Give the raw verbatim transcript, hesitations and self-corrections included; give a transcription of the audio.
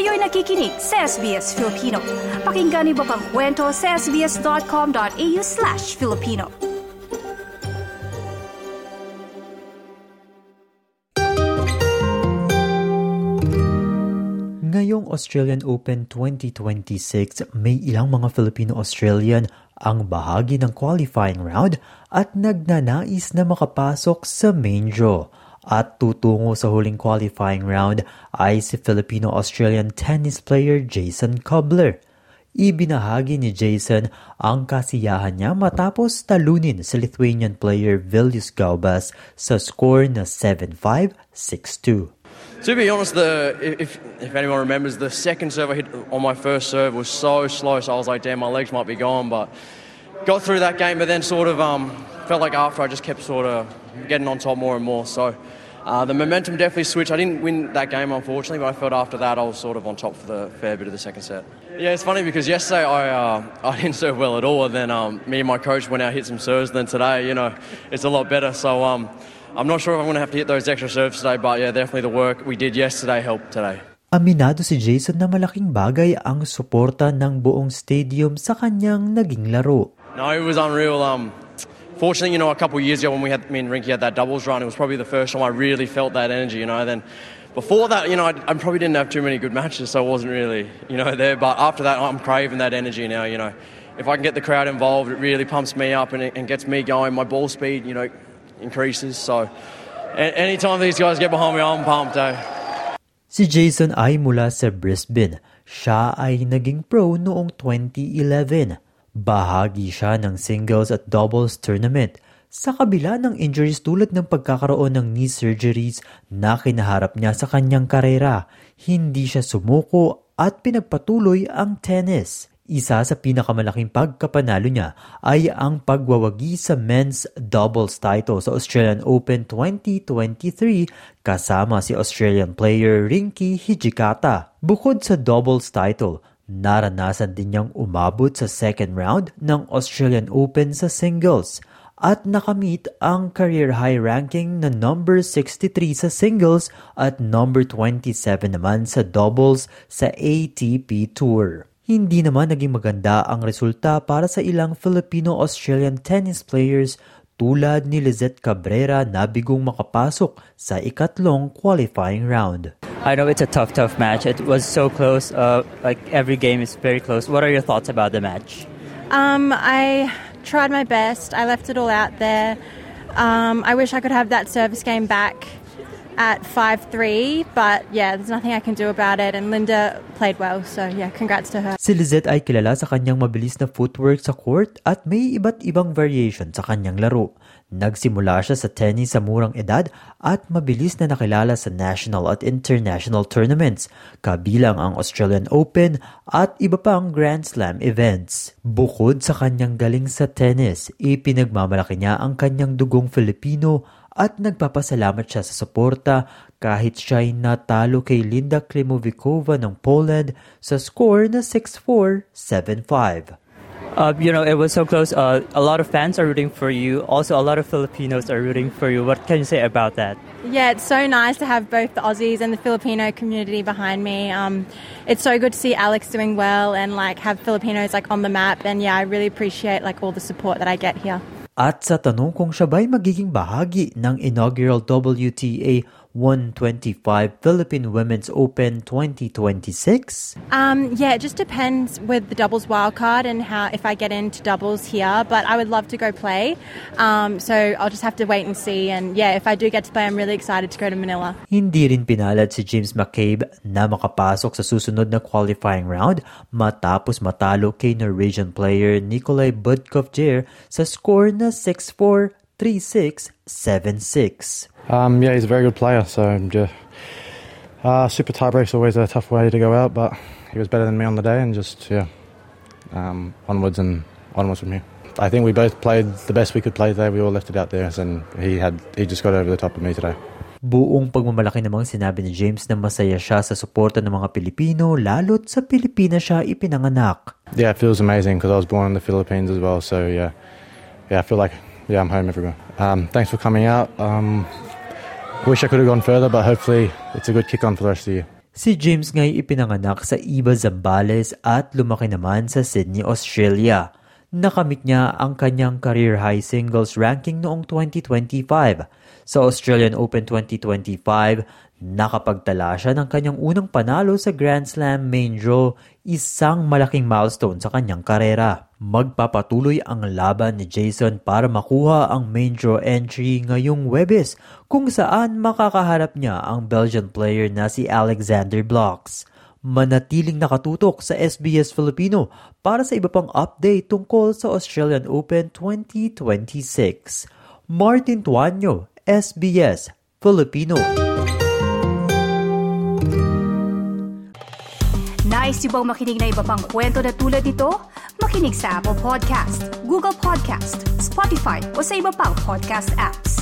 Kayo'y nakikinig sa S B S Filipino. Pakinggan niyo pa ang kwento sa sbs.com.au slash Filipino. Ngayong Australian Open twenty twenty-six, may ilang mga Filipino-Australian ang bahagi ng qualifying round at nagnanais na makapasok sa main draw. At tutungo sa huling qualifying round ay si Filipino-Australian tennis player Jason Kubler. Ibinahagi ni Jason ang kasiyahan niya matapos talunin si Lithuanian player Vilius Gaubas sa score na seven five, six two. To be honest, the if if anyone remembers, the second serve I hit on my first serve was so slow, so I was like, damn, my legs might be gone, but got through that game, but then sort of um, felt like after I just kept sort of getting on top more and more, so uh, the momentum definitely switched. I didn't win that game, unfortunately, but I felt after that I was sort of on top for the fair bit of the second set. Yeah, it's funny because yesterday I uh, I didn't serve well at all, and then um, me and my coach went out hit some serves, and then today, you know, it's a lot better, so um. I'm not sure if I'm going to have to hit those extra serves today, but yeah, definitely the work we did yesterday helped today. Aminado si Jason na malaking bagay ang suporta ng buong stadium sa kanyang naging laro. No, it was unreal. Um, fortunately, you know, a couple of years ago when we had, me and Rinky had that doubles run, it was probably the first time I really felt that energy, you know. Then before that, you know, I, I probably didn't have too many good matches, so I wasn't really, you know, there. But after that, I'm craving that energy now, you know. If I can get the crowd involved, it really pumps me up and it and gets me going. My ball speed, you know, increases, so anytime these guys get behind me, I'm pumped. Eh? Si Jason ay mula sa Brisbane. Siya ay naging pro noong twenty eleven. Bahagi siya ng singles at doubles tournament. Sa kabila ng injuries tulad ng pagkakaroon ng knee surgeries na kinaharap niya sa kanyang karera, hindi siya sumuko at pinagpatuloy ang tennis. Isa sa pinakamalaking pagkapanalo niya ay ang pagwawagi sa men's doubles title sa Australian Open twenty twenty-three kasama si Australian player Rinky Hijikata. Bukod sa doubles title, naranasan din niyang umabot sa second round ng Australian Open sa singles at nakamit ang career high ranking na number sixty-three sa singles at number twenty-seven naman sa doubles sa A T P Tour. Hindi naman naging maganda ang resulta para sa ilang Filipino-Australian tennis players tulad ni Lizette Cabrera na bigong makapasok sa ikatlong qualifying round. I know it's a tough, tough match. It was so close. Uh, like every game is very close. What are your thoughts about the match? Um, I tried my best. I left it all out there. Um, I wish I could have that service game back at five three, but yeah, there's nothing I can do about it, and Linda played well, so yeah, congrats to her. Si Lizette ay kilala sa kanyang mabilis na footwork sa court at may iba't ibang variation sa kanyang laro. Nagsimula siya sa tennis sa murang edad at mabilis na nakilala sa national at international tournaments, kabilang ang Australian Open at iba pang Grand Slam events. Bukod sa kanyang galing sa tennis, ipinagmamalaki niya ang kanyang dugong Filipino at nagpapasalamat siya sa suporta kahit siya'y natalo kay Linda Klimovikova ng Poland sa score na six four, seven five. Uh, you know, it was so close. Uh, a lot of fans are rooting for you. Also, a lot of Filipinos are rooting for you. What can you say about that? Yeah, it's so nice to have both the Aussies and the Filipino community behind me. Um, it's so good to see Alex doing well and like have Filipinos like on the map. And yeah, I really appreciate like all the support that I get here. At sa tanong kung siya ba'y magiging bahagi ng inaugural W T A one twenty-five Philippine Women's Open twenty twenty-six? Um, yeah, it just depends with the doubles wildcard and how if I get into doubles here. But I would love to go play. Um, so I'll just have to wait and see. And yeah, if I do get to play, I'm really excited to go to Manila. Hindi rin pinalad si James McCabe na makapasok sa susunod na qualifying round matapos matalo kay Norwegian player Nikolai Budkovjer sa score na six four, three six, seven six. Um, yeah, he's a very good player, so yeah. Uh, super tiebreak's always a tough way to go out, but he was better than me on the day, and just, yeah, um, onwards and onwards from here. I think we both played the best we could play today. We all left it out there, and he had he just got over the top of me today. Buong pagmamalaki namang sinabi ni James na masaya siya sa suporta ng mga Pilipino, lalo't sa Pilipinas siya ipinanganak. Yeah, it feels amazing because I was born in the Philippines as well, so yeah, yeah, I feel like, yeah, I'm home everywhere. Um, thanks for coming out. Um, wish I could have gone further, but hopefully it's a good kick on for the rest of the year. Si James nga'y ipinanganak sa Iba, Zambales at lumaki naman sa Sydney, Australia. Nakamit niya ang kanyang career high singles ranking noong twenty twenty-five. Sa Australian Open twenty twenty-five, nakapagtala siya ng kanyang unang panalo sa Grand Slam main draw, isang malaking milestone sa kanyang karera. Magpapatuloy ang laban ni Jason para makuha ang main draw entry ngayong Huwebes, kung saan makakaharap niya ang Belgian player na si Alexander Blocks. Manatiling nakatutok sa S B S Filipino para sa iba pang update tungkol sa Australian Open twenty twenty-six. Martin Tuanyo, S B S Filipino. Nice yung bang makinig na iba pang kwento na tulad ito? Makinig sa Apple Podcast, Google Podcast, Spotify o sa iba pang podcast apps.